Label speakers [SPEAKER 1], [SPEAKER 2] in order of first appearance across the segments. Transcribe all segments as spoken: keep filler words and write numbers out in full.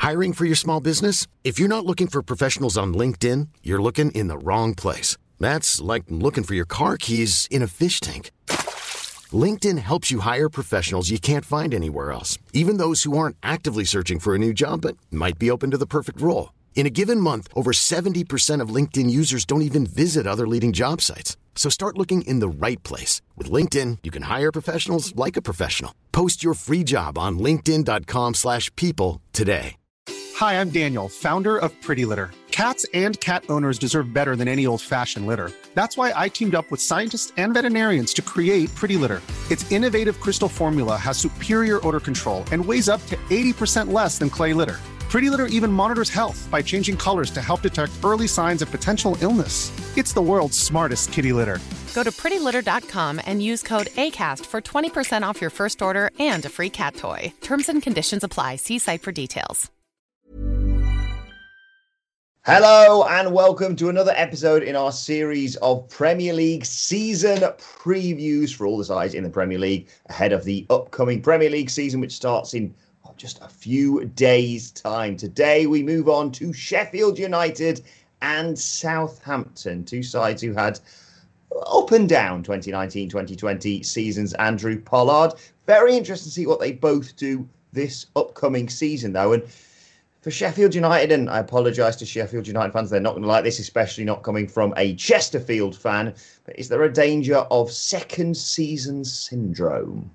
[SPEAKER 1] Hiring for your small business? If you're not looking for professionals on LinkedIn, you're looking in the wrong place. That's like looking for your car keys in a fish tank. LinkedIn helps you hire professionals you can't find anywhere else, even those who aren't actively searching for a new job but might be open to the perfect role. In a given month, over seventy percent of LinkedIn users don't even visit other leading job sites. So start looking in the right place. With LinkedIn, you can hire professionals like a professional. Post your free job on linkedin.com slash people today.
[SPEAKER 2] Hi, I'm Daniel, founder of Pretty Litter. Cats and cat owners deserve better than any old-fashioned litter. That's why I teamed up with scientists and veterinarians to create Pretty Litter. Its innovative crystal formula has superior odor control and weighs up to eighty percent less than clay litter. Pretty Litter even monitors health by changing colors to help detect early signs of potential illness. It's the world's smartest kitty litter.
[SPEAKER 3] Go to pretty litter dot com and use code ACAST for twenty percent off your first order and a free cat toy. Terms and conditions apply. See site for details.
[SPEAKER 4] Hello and welcome to another episode in our series of Premier League season previews for all the sides in the Premier League ahead of the upcoming Premier League season, which starts in oh, just a few days' time. Today we move on to Sheffield United and Southampton, two sides who had up and down twenty nineteen twenty twenty seasons. Andrew Pollard, very interesting to see what they both do this upcoming season, though. And for Sheffield United, and I apologise to Sheffield United fans, they're not going to like this, especially not coming from a Chesterfield fan, but is there a danger of second season syndrome?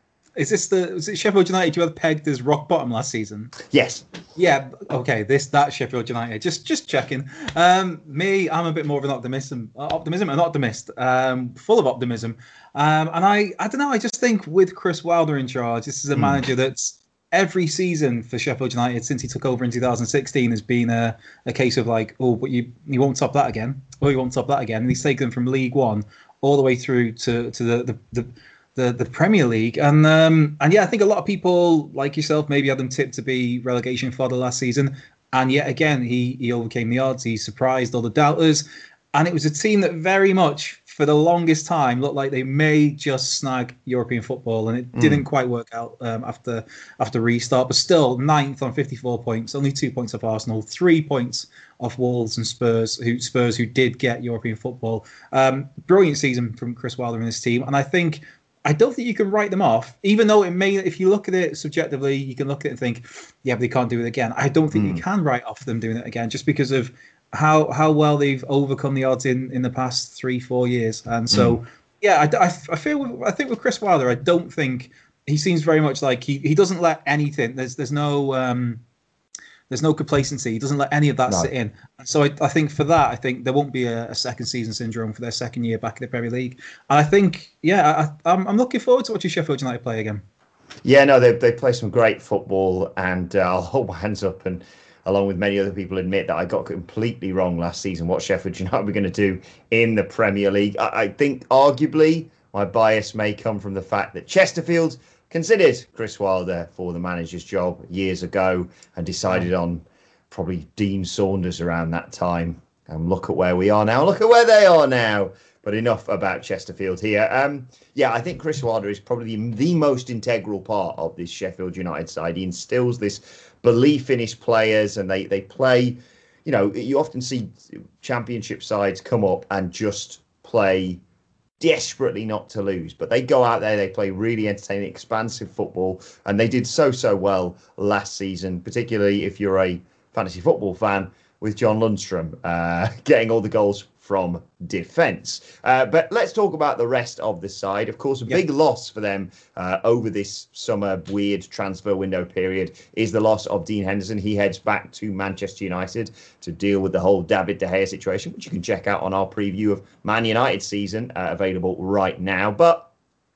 [SPEAKER 5] Is this the was it Sheffield United you had pegged as rock bottom last season?
[SPEAKER 4] Yes.
[SPEAKER 5] Yeah. Okay. This that Sheffield United. Just just checking. Um, me, I'm a bit more of an optimism, optimism, an optimist, um, full of optimism. Um, and I, I don't know. I just think with Chris Wilder in charge, this is a mm. manager that's every season for Sheffield United since he took over in two thousand sixteen has been a, a case of like, oh, but you you won't top that again. Oh, you won't top that again. And he's taken them from League One all the way through to to the the. the The, the Premier League. And um, and yeah, I think a lot of people like yourself maybe had them tipped to be relegation fodder last season. And yet again, he he overcame the odds. He surprised all the doubters. And it was a team that very much, for the longest time, looked like they may just snag European football. And it mm. didn't quite work out um, after after restart. But still, ninth on fifty-four points, only two points off Arsenal, three points off Wolves and Spurs, who Spurs who did get European football. Um, brilliant season from Chris Wilder and his team. And I think I don't think you can write them off, even though it may, if you look at it subjectively, you can look at it and think, yeah, but they can't do it again. I don't think mm. you can write off them doing it again just because of how how well they've overcome the odds in, in the past three, four years. And so, mm. yeah, I, I, I feel, with, I think with Chris Wilder, I don't think he seems very much like he, he doesn't let anything, there's there's no... Um, There's no complacency. He doesn't let any of that no. sit in. So I, I think for that, I think there won't be a, a second season syndrome for their second year back in the Premier League. And I think, yeah, I, I'm, I'm looking forward to watching Sheffield United play again.
[SPEAKER 4] Yeah, no, they they play some great football, and uh, I'll hold my hands up and, along with many other people, admit that I got completely wrong last season what Sheffield United were going to do in the Premier League. I, I think arguably my bias may come from the fact that Chesterfield considered Chris Wilder for the manager's job years ago and decided on probably Dean Saunders around that time. And look at where we are now. Look at where they are now. But enough about Chesterfield here. Um, yeah, I think Chris Wilder is probably the most integral part of this Sheffield United side. He instills this belief in his players, and they, they play, you know, you often see championship sides come up and just play desperately not to lose, but they go out there, they play really entertaining, expansive football, and they did so so well last season, particularly if you're a fantasy football fan, with John Lundstrom uh, getting all the goals from defence. Uh, but let's talk about the rest of the side. Of course, a big yep. loss for them uh, over this summer weird transfer window period is the loss of Dean Henderson. He heads back to Manchester United to deal with the whole David De Gea situation, which you can check out on our preview of Man United season, uh, available right now. But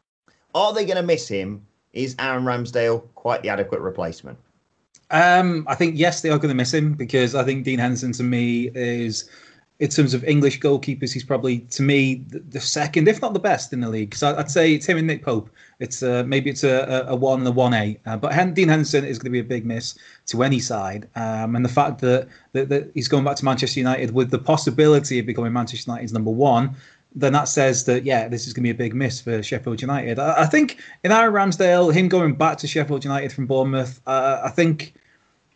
[SPEAKER 4] are they going to miss him? Is Aaron Ramsdale quite the adequate replacement?
[SPEAKER 5] Um, I think, yes, they are going to miss him, because I think Dean Henderson, to me, is, in terms of English goalkeepers, he's probably, to me, the, the second, if not the best in the league. So I'd say it's him and Nick Pope. It's uh, maybe it's a, a one and a one A. Uh, but Dean Henderson is going to be a big miss to any side. Um, and the fact that, that, that he's going back to Manchester United with the possibility of becoming Manchester United's number one, then that says that, yeah, this is going to be a big miss for Sheffield United. I, I think in Aaron Ramsdale, him going back to Sheffield United from Bournemouth, uh, I think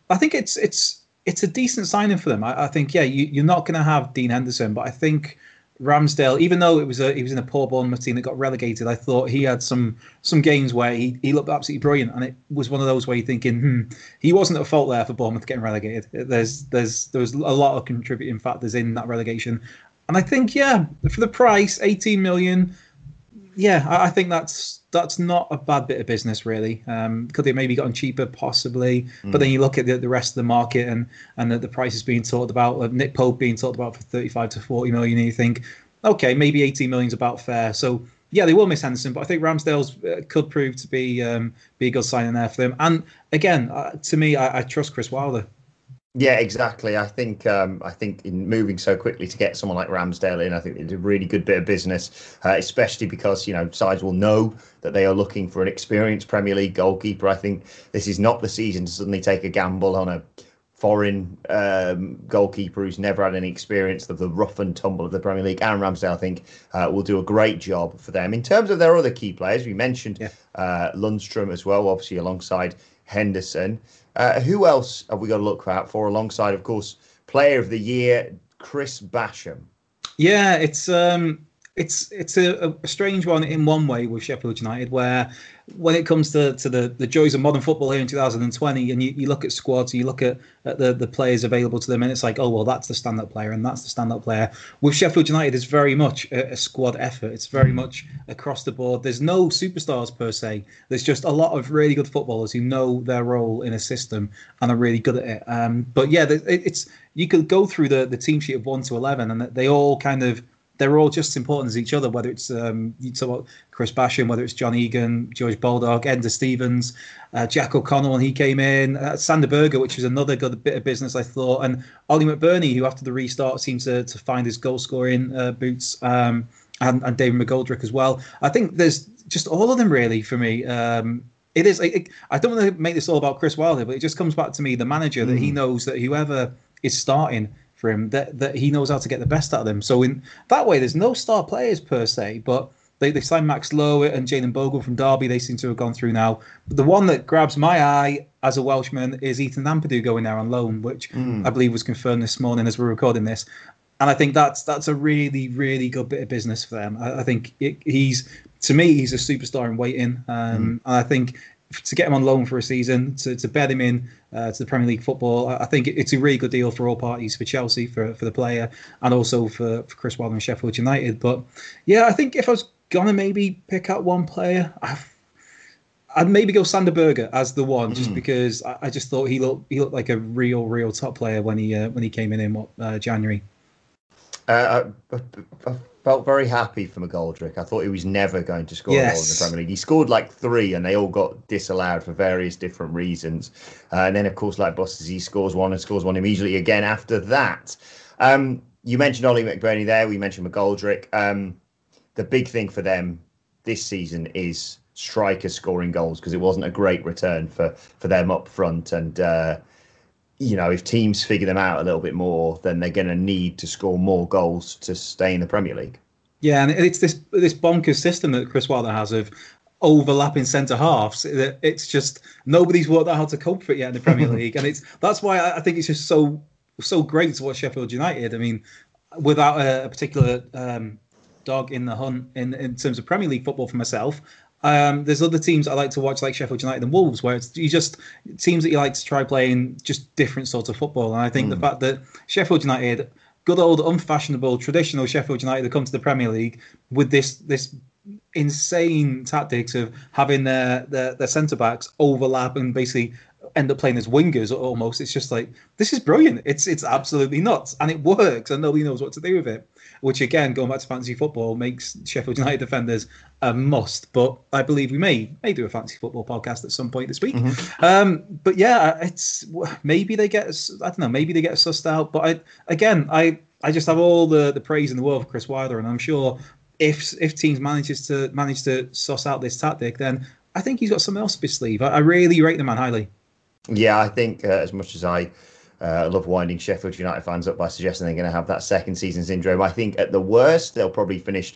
[SPEAKER 5] I think it's it's it's a decent signing for them. I, I think yeah, you, you're not going to have Dean Henderson, but I think Ramsdale, even though it was a he was in a poor Bournemouth team that got relegated, I thought he had some some games where he, he looked absolutely brilliant, and it was one of those where you're thinking, hmm, he wasn't at fault there for Bournemouth getting relegated. There's there's there was a lot of contributing factors in that relegation, and I think yeah, for the price, eighteen million, yeah, I, I think that's that's not a bad bit of business really. Um, could they maybe gotten cheaper, possibly? Mm. But then you look at the, the rest of the market and and the, the prices being talked about, like Nick Pope being talked about for thirty-five to forty million, and you think, okay, maybe eighteen million is about fair. So yeah, they will miss Henderson, but I think Ramsdale's uh, could prove to be um, be a good signing there for them. And again, uh, to me, I, I trust Chris Wilder.
[SPEAKER 4] Yeah, exactly. I think um, I think in moving so quickly to get someone like Ramsdale in, I think it's a really good bit of business, uh, especially because, you know, sides will know that they are looking for an experienced Premier League goalkeeper. I think this is not the season to suddenly take a gamble on a foreign um, goalkeeper who's never had any experience of the rough and tumble of the Premier League. Aaron Ramsdale, I think, uh, will do a great job for them. In terms of their other key players, we mentioned yeah. uh, Lundstrom as well, obviously alongside Henderson. Uh, who else have we got to look out for alongside, of course, Player of the Year, Chris Basham?
[SPEAKER 5] Yeah, it's um, it's it's a, a strange one in one way with Sheffield United, where when it comes to, to the, the joys of modern football here in two thousand twenty, and you, you look at squads, you look at, at the, the players available to them, and it's like, oh, well, that's the stand-up player, and that's the stand-up player. With Sheffield United, it's very much a, a squad effort. It's very much across the board. There's no superstars per se. There's just a lot of really good footballers who know their role in a system and are really good at it. Um, but yeah, it, it's you could go through the, the team sheet of one to eleven, and they all kind of they're all just as important as each other, whether it's um, you talk about Chris Basham, whether it's John Egan, George Baldock, Enda Stevens, uh, Jack O'Connell when he came in, uh, Sander Berger, which was another good bit of business, I thought, and Ollie McBurney, who after the restart seemed to, to find his goal-scoring uh, boots, um, and, and David McGoldrick as well. I think there's just all of them, really, for me. Um, it is. It, I don't want to make this all about Chris Wilder, but it just comes back to me, the manager, mm. that he knows that whoever is starting for him, that, that he knows how to get the best out of them. So in that way, there's no star players per se, but they, they signed Max Lowe and Jayden Bogle from Derby. They seem to have gone through now. But the one that grabs my eye as a Welshman is Ethan Ampadu going there on loan, which mm. I believe was confirmed this morning as we're recording this. And I think that's that's a really, really good bit of business for them. I, I think it, he's, to me, he's a superstar in waiting. Um, mm. And I think to get him on loan for a season, to, to bed him in uh, to the Premier League football, I think it's a really good deal for all parties, for Chelsea, for, for the player, and also for, for Chris Wilder and Sheffield United. But yeah, I think if I was going to maybe pick out one player, I've, I'd maybe go Sander Berger as the one, just mm. because I, I just thought he looked he looked like a real, real top player when he uh, when he came in in what, uh, January.
[SPEAKER 4] Uh, I, I felt very happy for McGoldrick. I thought he was never going to score yes. a goal in the Premier League. He scored like three, and they all got disallowed for various different reasons. Uh, and then, of course, like Busters, he scores one and scores one immediately again after that. Um, you mentioned Ollie McBurney there. We mentioned McGoldrick. Um, the big thing for them this season is strikers scoring goals, because it wasn't a great return for, for them up front. And uh, you know, if teams figure them out a little bit more, then they're going to need to score more goals to stay in the Premier League.
[SPEAKER 5] Yeah, and it's this this bonkers system that Chris Wilder has of overlapping centre halves. It's just nobody's worked out how to cope with it yet in the Premier League, and it's that's why I think it's just so so great to watch Sheffield United. I mean, without a, a particular um, dog in the hunt in in terms of Premier League football for myself. Um, there's other teams I like to watch, like Sheffield United and Wolves, where it's you just teams that you like to try playing just different sorts of football. And I think mm. the fact that Sheffield United, good old unfashionable traditional Sheffield United, have come to the Premier League with this this insane tactics of having their their, their centre backs overlap and basically end up playing as wingers almost. It's just like, this is brilliant. It's it's absolutely nuts, and it works, and nobody knows what to do with it. Which again, going back to fantasy football, makes Sheffield United defenders a must. But I believe we may may do a fantasy football podcast at some point this week. Mm-hmm. Um, but yeah, it's maybe they get I don't know, maybe they get sussed out. But I again, I I just have all the, the praise in the world for Chris Wilder, and I'm sure if if teams manages to manage to suss out this tactic, then I think he's got something else up his sleeve. I, I really rate the man highly.
[SPEAKER 4] Yeah, I think uh, as much as I uh, love winding Sheffield United fans up by suggesting they're going to have that second season syndrome, I think at the worst they'll probably finish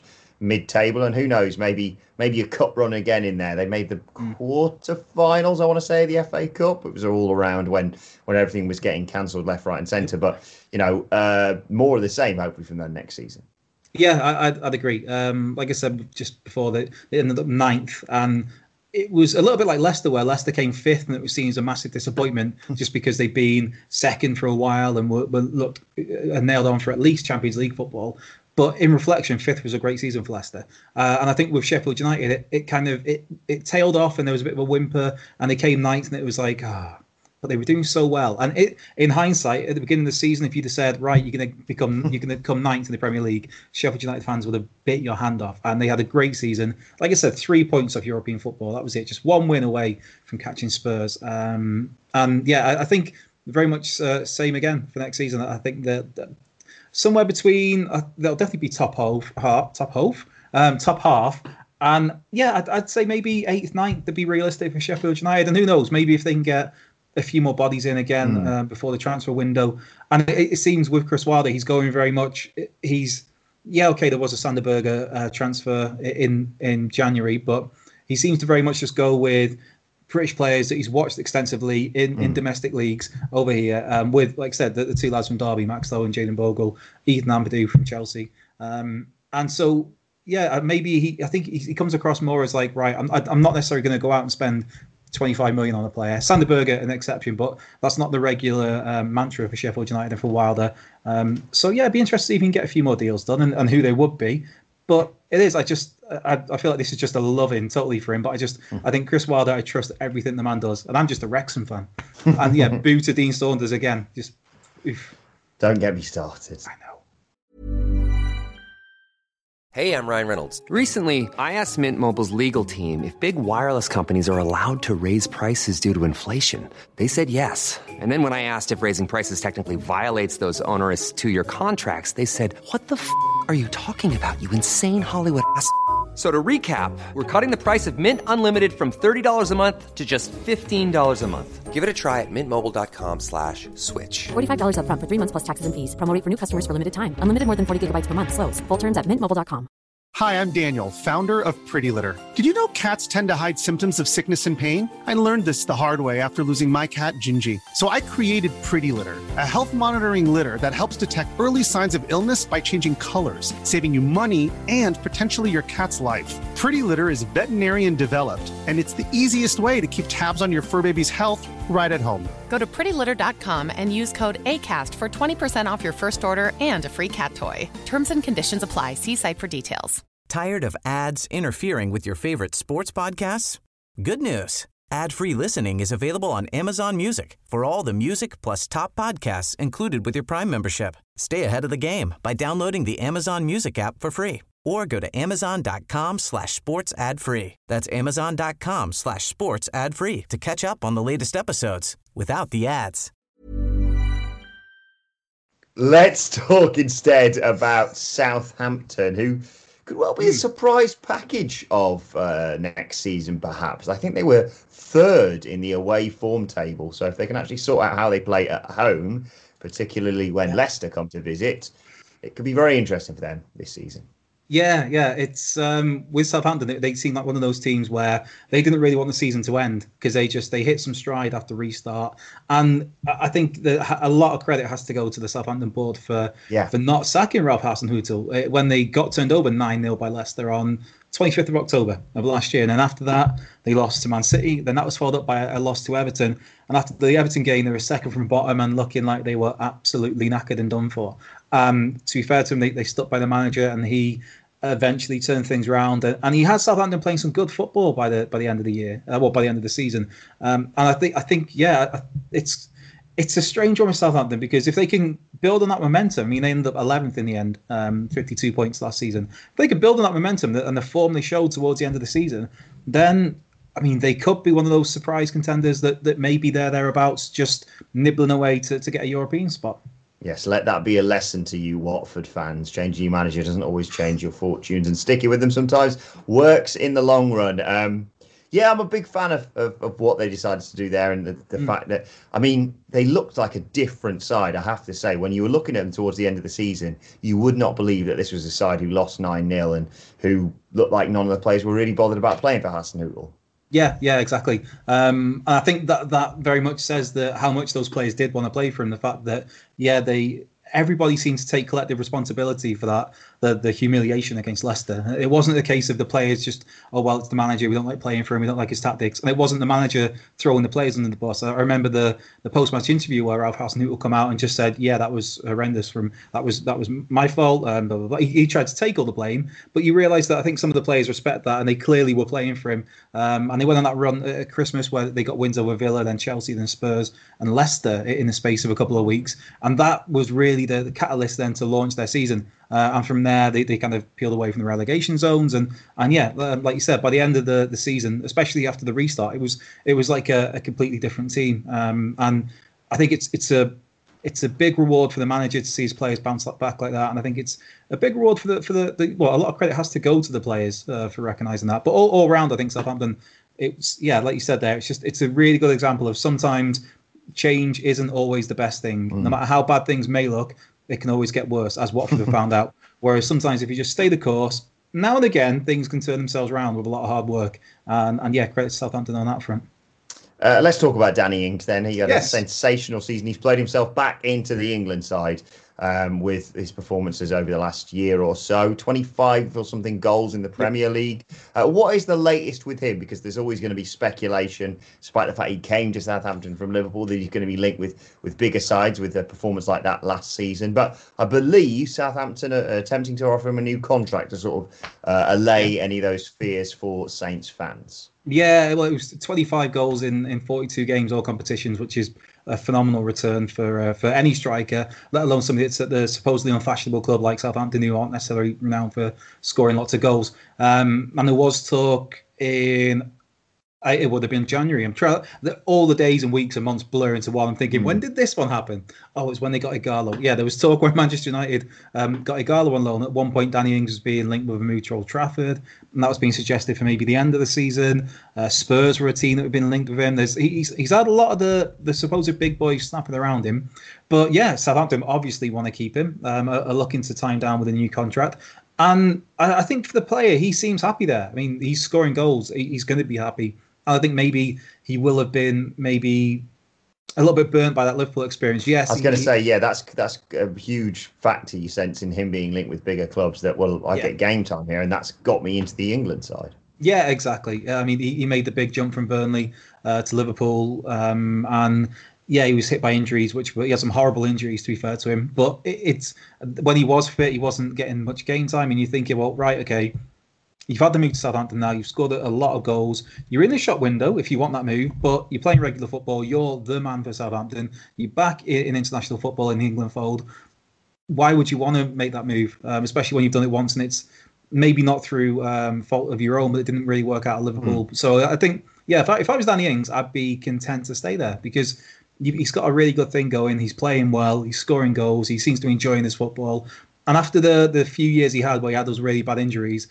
[SPEAKER 4] mid-table, and who knows, maybe maybe a cup run again in there. They made the
[SPEAKER 5] Mm.
[SPEAKER 4] quarter-finals, I want to say, of the F A Cup. It was all around when when everything was getting cancelled left, right, and centre. But you know, uh, more of the same, hopefully, from them next season.
[SPEAKER 5] Yeah, I, I'd, I'd agree. Um, like I said just before, they, they ended up ninth, and it was a little bit like Leicester, where Leicester came fifth, and it was seen as a massive disappointment just because they'd been second for a while and were, were looked uh, nailed on for at least Champions League football. But in reflection, fifth was a great season for Leicester, uh, and I think with Sheffield United, it, it kind of it, it tailed off, and there was a bit of a whimper, and they came ninth, and it was like ah. But they were doing so well, and it, in hindsight, at the beginning of the season, if you'd have said, "Right, you're going to become, you're going to come ninth in the Premier League," Sheffield United fans would have bit your hand off. And they had a great season. Like I said, three points off European football. That was it. Just one win away from catching Spurs. Um, and yeah, I, I think very much uh, same again for next season. I think that, that somewhere between, uh, they'll definitely be top half, half top half, um, top half. And yeah, I'd, I'd say maybe eighth, ninth to be realistic for Sheffield United. And who knows, maybe if they can get a few more bodies in again mm. uh, before the transfer window. And it, it seems with Chris Wilder, he's going very much, he's, yeah, okay, there was a Sander Berge uh, transfer in, in January, but he seems to very much just go with British players that he's watched extensively in, mm. in domestic leagues over here um, with, like I said, the, the two lads from Derby, Max Lowe and Jayden Bogle, Ethan Ampadu from Chelsea. Um, and so, yeah, maybe he, I think he, he comes across more as like, right, I'm, I'm not necessarily going to go out and spend twenty-five million on a player. Sander Berge, an exception, but that's not the regular um, mantra for Sheffield United and for Wilder. Um, so yeah, it'd be interesting to see if he can get a few more deals done and, and who they would be. But it is, I just, I, I feel like this is just a love-in totally for him. But I just, I think Chris Wilder, I trust everything the man does. And I'm just a Wrexham fan. And yeah, boo to Dean Saunders again. Just, oof.
[SPEAKER 4] Don't get me started.
[SPEAKER 5] I know.
[SPEAKER 6] Hey, I'm Ryan Reynolds. Recently, I asked Mint Mobile's legal team if big wireless companies are allowed to raise prices due to inflation. They said yes. And then when I asked if raising prices technically violates those onerous two-year contracts, they said, what the f*** are you talking about, you insane Hollywood ass f- So to recap, we're cutting the price of Mint Unlimited from thirty dollars a month to just fifteen dollars a month. Give it a try at mintmobile.com slash switch.
[SPEAKER 7] forty-five dollars up front for three months plus taxes and fees. Promo rate for new customers for limited time. Unlimited more than forty gigabytes per month. Slows full terms at mint mobile dot com.
[SPEAKER 2] Hi, I'm Daniel, founder of Pretty Litter. Did you know cats tend to hide symptoms of sickness and pain? I learned this the hard way after losing my cat, Gingy. So I created Pretty Litter, a health monitoring litter that helps detect early signs of illness by changing colors, saving you money and potentially your cat's life. Pretty Litter is veterinarian developed, and it's the easiest way to keep tabs on your fur baby's health right at home.
[SPEAKER 3] Go to pretty litter dot com and use code ACAST for twenty percent off your first order and a free cat toy. Terms and conditions apply. See site for details.
[SPEAKER 8] Tired of ads interfering with your favorite sports podcasts? Good news. Ad-free listening is available on Amazon Music for all the music plus top podcasts included with your Prime membership. Stay ahead of the game by downloading the Amazon Music app for free or go to amazon.com slash sports ad free. That's amazon.com slash sports ad free to catch up on the latest episodes without the ads.
[SPEAKER 4] Let's talk instead about Southampton, who could well be a surprise package of uh, next season, perhaps. I think they were third in the away form table. So if they can actually sort out how they play at home, particularly when yeah. Leicester come to visit, it could be very interesting for them this season.
[SPEAKER 5] Yeah, yeah, it's um, with Southampton. They, they seem like one of those teams where they didn't really want the season to end because they just they hit some stride after restart, and I think that a lot of credit has to go to the Southampton board for yeah. for not sacking Ralph Hasenhüttl when they got turned over nine nil by Leicester on twenty-fifth of October of last year, and then after that they lost to Man City. Then that was followed up by a loss to Everton, and after the Everton game, they were second from bottom and looking like they were absolutely knackered and done for. Um, to be fair to them, they, they stuck by the manager, and he eventually turned things around, and he has Southampton playing some good football by the by the end of the year, uh, well, by the end of the season. Um, and I think I think yeah, it's it's a strange one with Southampton because if they can build on that momentum, I mean, they ended up eleventh in the end, um, fifty-two points last season. If they can build on that momentum and the form they showed towards the end of the season, then I mean, they could be one of those surprise contenders that that may be there thereabouts, just nibbling away to to get a European spot.
[SPEAKER 4] Yes, let that be a lesson to you Watford fans. Changing your manager doesn't always change your fortunes, and sticking with them sometimes works in the long run. Um, Yeah, I'm a big fan of, of, of what they decided to do there, and the, the mm. fact that, I mean, they looked like a different side, I have to say. When you were looking at them towards the end of the season, you would not believe that this was a side who lost nine nil and who looked like none of the players were really bothered about playing for Hasenhüttl.
[SPEAKER 5] Yeah, yeah, exactly. Um, and I think that that very much says that how much those players did want to play for him. The fact that, yeah, they everybody seems to take collective responsibility for that, the the humiliation against Leicester. It wasn't a case of the players just, oh, well, it's the manager, we don't like playing for him, we don't like his tactics. And it wasn't the manager throwing the players under the bus. I remember the the post-match interview where Ralph Hasenhüttl come out and just said, yeah, that was horrendous. From That was that was my fault. Um, blah, blah, blah. He, he tried to take all the blame, but you realise that I think some of the players respect that, and they clearly were playing for him. Um, and they went on that run at Christmas where they got wins over Villa, then Chelsea, then Spurs, and Leicester in the space of a couple of weeks. And that was really the, the catalyst then to launch their season. Uh, and from there, they, they kind of peeled away from the relegation zones. And and yeah, like you said, by the end of the, the season, especially after the restart, it was it was like a, a completely different team. Um, and I think it's it's a it's a big reward for the manager to see his players bounce back like that. And I think it's a big reward for the for the, the well, a lot of credit has to go to the players uh, for recognising that. But all, all around, I think Southampton, it's yeah, like you said there, it's just it's a really good example of sometimes change isn't always the best thing. Mm. No matter how bad things may look, it can always get worse, as Watford have found out. Whereas sometimes if you just stay the course, now and again, things can turn themselves around with a lot of hard work. And, and yeah, credit to Southampton on that front.
[SPEAKER 4] Uh, let's talk about Danny Ings then. He had yes. a sensational season. He's played himself back into the England side um, with his performances over the last year or so. twenty-five or something goals in the Premier League. Uh, what is the latest with him? Because there's always going to be speculation, despite the fact he came to Southampton from Liverpool, that he's going to be linked with, with bigger sides with a performance like that last season. But I believe Southampton are attempting to offer him a new contract to sort of uh, allay any of those fears for Saints fans.
[SPEAKER 5] Yeah, well, it was twenty-five goals in, in forty-two games, all competitions, which is a phenomenal return for uh, for any striker, let alone somebody that's at the supposedly unfashionable club like Southampton, who aren't necessarily renowned for scoring lots of goals. Um, and there was talk in, I, it would have been January. I'm trying. All the days and weeks and months blur into one. I'm thinking, mm. when did this one happen? Oh, it's when they got Ighalo. Yeah, there was talk when Manchester United um, got Ighalo on loan. At one point, Danny Ings was being linked with a move to Old Trafford, and that was being suggested for maybe the end of the season. Uh, Spurs were a team that had been linked with him. There's he's he's had a lot of the the supposed big boys snapping around him, but yeah, Southampton obviously want to keep him. Um, are, are looking to time down with a new contract. And I, I think for the player, he seems happy there. I mean, he's scoring goals. He, he's going to be happy. I think maybe he will have been maybe a little bit burnt by that Liverpool experience. Yes,
[SPEAKER 4] I was going to
[SPEAKER 5] he,
[SPEAKER 4] say, yeah, that's that's a huge factor you sense in him being linked with bigger clubs. That well, I yeah. get game time here, and that's got me into the England side.
[SPEAKER 5] Yeah, exactly. I mean, he, he made the big jump from Burnley uh, to Liverpool, um, and yeah, he was hit by injuries, which he had some horrible injuries, to be fair to him. But it, it's when he was fit, he wasn't getting much game time, and you're thinking, well, right, okay. You've had the move to Southampton now. You've scored a lot of goals. You're in the shop window if you want that move, but you're playing regular football. You're the man for Southampton. You're back in international football in the England fold. Why would you want to make that move, um, especially when you've done it once and it's maybe not through um, fault of your own, but it didn't really work out at Liverpool. Mm. So I think, yeah, if I, if I was Danny Ings, I'd be content to stay there because he's got a really good thing going. He's playing well. He's scoring goals. He seems to be enjoying his football. And after the, the few years he had where he had those really bad injuries,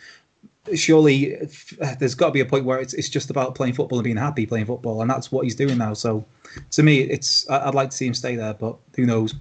[SPEAKER 5] surely there's got to be a point where it's it's just about playing football and being happy playing football, and that's what he's doing now. So, to me, it's I'd like to see him stay there, but who knows?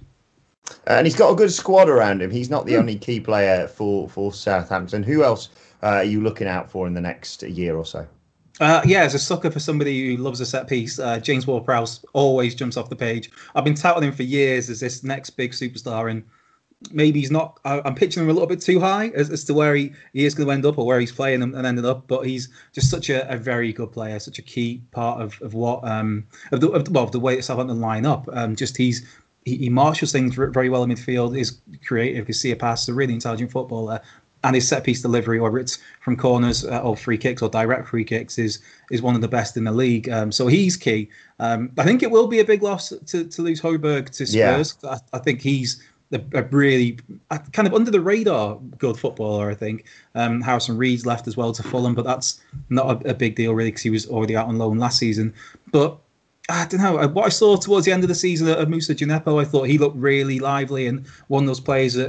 [SPEAKER 4] And he's got a good squad around him. He's not the mm. only key player for for Southampton. Who else uh, are you looking out for in the next year or so?
[SPEAKER 5] Uh, yeah, as a sucker for somebody who loves a set piece, uh, James Ward-Prowse always jumps off the page. I've been touting him for years as this next big superstar, and maybe he's not. I'm pitching him a little bit too high as, as to where he, he is going to end up or where he's playing and, and ended up. But he's just such a, a very good player, such a key part of of what um of the of, well, of the way that Southampton line up. Um, just he's he, he marshals things very well in midfield. Is creative. Can see a pass. A really intelligent footballer. And his set piece delivery, whether it's from corners uh, or free kicks or direct free kicks, is is one of the best in the league. Um, so he's key. Um, I think it will be a big loss to to lose Højbjerg to Spurs. Yeah. I, I think he's a, a really a kind of under the radar good footballer. I think um, Harrison Reed's left as well to Fulham, but that's not a, a big deal really because he was already out on loan last season. But I don't know what I saw towards the end of the season of Moussa Djenepo. I thought he looked really lively and one of those players that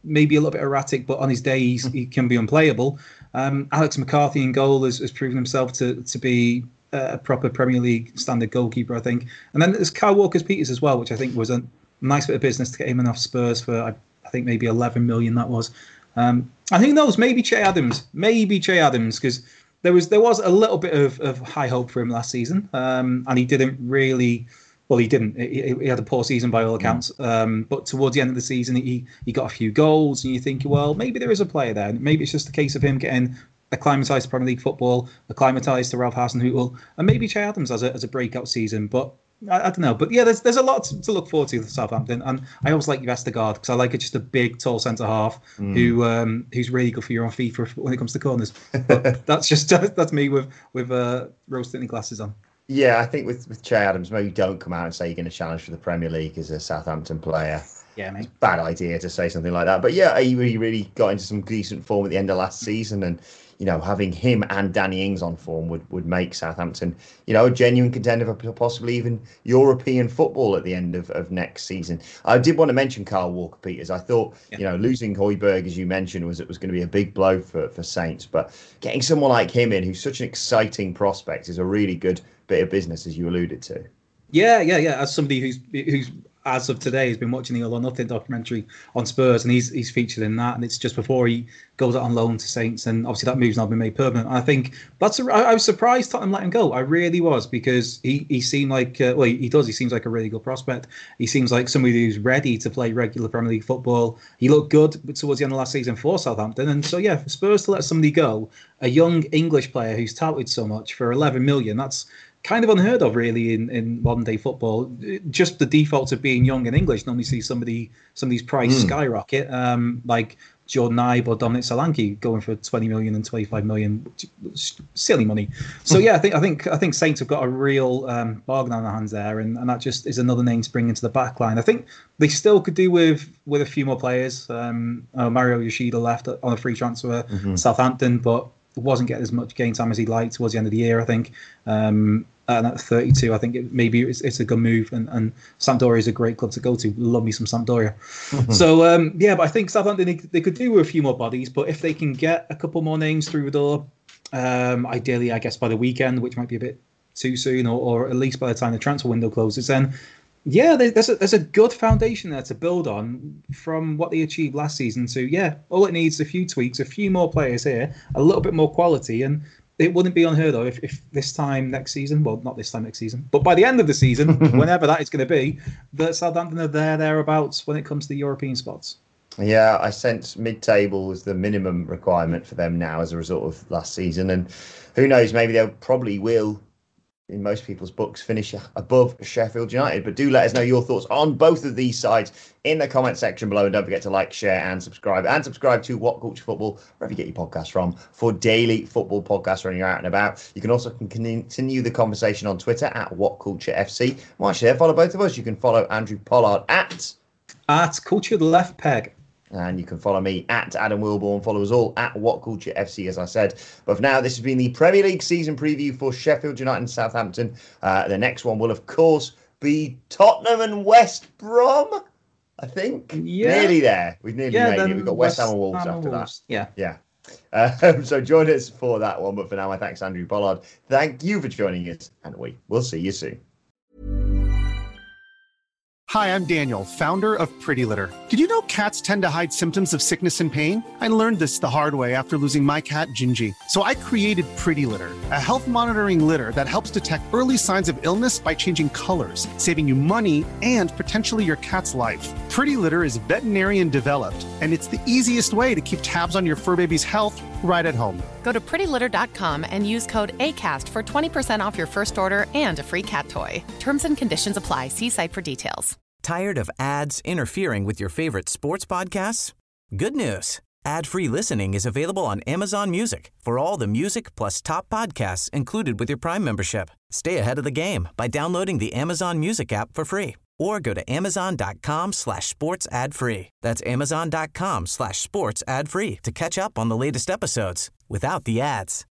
[SPEAKER 5] maybe a little bit erratic, but on his day he's, he can be unplayable. Um, Alex McCarthy in goal has, has proven himself to to be a proper Premier League standard goalkeeper, I think. And then there's Kyle Walker-Peters as well, which I think was a nice bit of business to get him enough Spurs for, I, I think maybe eleven million that was. Um, I think those maybe Che Adams, maybe Che Adams, because there was there was a little bit of, of high hope for him last season, um, and he didn't really. Well, he didn't. He, he had a poor season by all accounts. Um, but towards the end of the season, he he got a few goals, and you think, well, maybe there is a player there. Maybe it's just a case of him getting acclimatised to Premier League football, acclimatised to Ralph Hasenhüttl, and maybe Che Adams as a as a breakout season. But I, I don't know. But yeah, there's there's a lot to, to look forward to with Southampton, and I always like Vestergaard because I like it just a big, tall centre half mm. who um, who's really good for you on FIFA when it comes to corners. But that's just that's me with with uh, rose-tinted glasses on.
[SPEAKER 4] Yeah, I think with, with Che Adams, maybe don't come out and say you're going to challenge for the Premier League as a Southampton player.
[SPEAKER 5] Yeah, mate.
[SPEAKER 4] It's a bad idea to say something like that. But yeah, he really, really got into some decent form at the end of last season. And, you know, having him and Danny Ings on form would, would make Southampton, you know, a genuine contender for possibly even European football at the end of, of next season. I did want to mention Kyle Walker-Peters. I thought, yeah. you know, losing Højbjerg, as you mentioned, was it was going to be a big blow for, for Saints. But getting someone like him in, who's such an exciting prospect, is a really good bit of business, as you alluded to.
[SPEAKER 5] Yeah, yeah, yeah. As somebody who's who's as of today has been watching the All or Nothing documentary on Spurs, and he's he's featured in that, and it's just before he goes out on loan to Saints, and obviously that move's now been made permanent. And I think that's a, I, I was surprised Tottenham let him go. I really was, because he he seemed like uh, well he, he does he seems like a really good prospect. He seems like somebody who's ready to play regular Premier League football. He looked good towards the end of last season for Southampton, and so yeah, for Spurs to let somebody go, a young English player who's touted so much for eleven million, that's kind of unheard of, really, in, in modern day football. Just the default of being young and English. Normally see somebody somebody's price mm. skyrocket, um, like Jordan Ibe or Dominic Solanke going for twenty million and twenty-five million, silly money. So yeah, I think I think I think Saints have got a real um, bargain on their hands there, and, and that just is another name to bring into the back line. I think they still could do with with a few more players. Um, uh, Mario Yoshida left on a free transfer mm-hmm. to Southampton, but wasn't getting as much game time as he'd like towards the end of the year, I think. Um, and at thirty-two, I think it, maybe it's, it's a good move. And, and Sampdoria is a great club to go to. Love me some Sampdoria. Mm-hmm. So, um, yeah, but I think Southampton, they, they could do with a few more bodies. But if they can get a couple more names through the door, um, ideally, I guess, by the weekend, which might be a bit too soon, or, or at least by the time the transfer window closes, then yeah, there's a, there's a good foundation there to build on from what they achieved last season. So, yeah, all it needs is a few tweaks, a few more players here, a little bit more quality, and it wouldn't be unheard of if, if this time next season, well, not this time next season, but by the end of the season, whenever that is going to be, that Southampton are there, thereabouts when it comes to the European spots.
[SPEAKER 4] Yeah, I sense mid-table was the minimum requirement for them now as a result of last season. And who knows, maybe they probably will, in most people's books, finish above Sheffield United. But do let us know your thoughts on both of these sides in the comment section below. And don't forget to like, share and subscribe. And subscribe to What Culture Football, wherever you get your podcasts from, for daily football podcasts when you're out and about. You can also continue the conversation on Twitter at What Culture F C. Well, actually, follow both of us. You can follow Andrew Pollard at...
[SPEAKER 5] At Culture the Left Peg.
[SPEAKER 4] And you can follow me at Adam Wilborn. Follow us all at What Culture F C, as I said. But for now, this has been the Premier League season preview for Sheffield United and Southampton. Uh, the next one will, of course, be Tottenham and West Brom, I think. Yeah. Nearly there. We've nearly
[SPEAKER 5] yeah,
[SPEAKER 4] made it. We've got West Ham and Wolves
[SPEAKER 5] Ham
[SPEAKER 4] after
[SPEAKER 5] Wolves.
[SPEAKER 4] that.
[SPEAKER 5] Yeah.
[SPEAKER 4] Yeah. Um, so join us for that one. But for now, my thanks, Andrew Pollard. Thank you for joining us, and we will see you soon.
[SPEAKER 2] Hi, I'm Daniel, founder of Pretty Litter. Did you know cats tend to hide symptoms of sickness and pain? I learned this the hard way after losing my cat, Gingy. So I created Pretty Litter, a health monitoring litter that helps detect early signs of illness by changing colors, saving you money and potentially your cat's life. Pretty Litter is veterinarian developed, and it's the easiest way to keep tabs on your fur baby's health right at home.
[SPEAKER 3] Go to pretty litter dot com and use code ACAST for twenty percent off your first order and a free cat toy. Terms and conditions apply. See site for details.
[SPEAKER 8] Tired of ads interfering with your favorite sports podcasts? Good news. Ad-free listening is available on Amazon Music for all the music plus top podcasts included with your Prime membership. Stay ahead of the game by downloading the Amazon Music app for free or go to amazon.com slash sports ad free. That's amazon.com slash sports ad free to catch up on the latest episodes without the ads.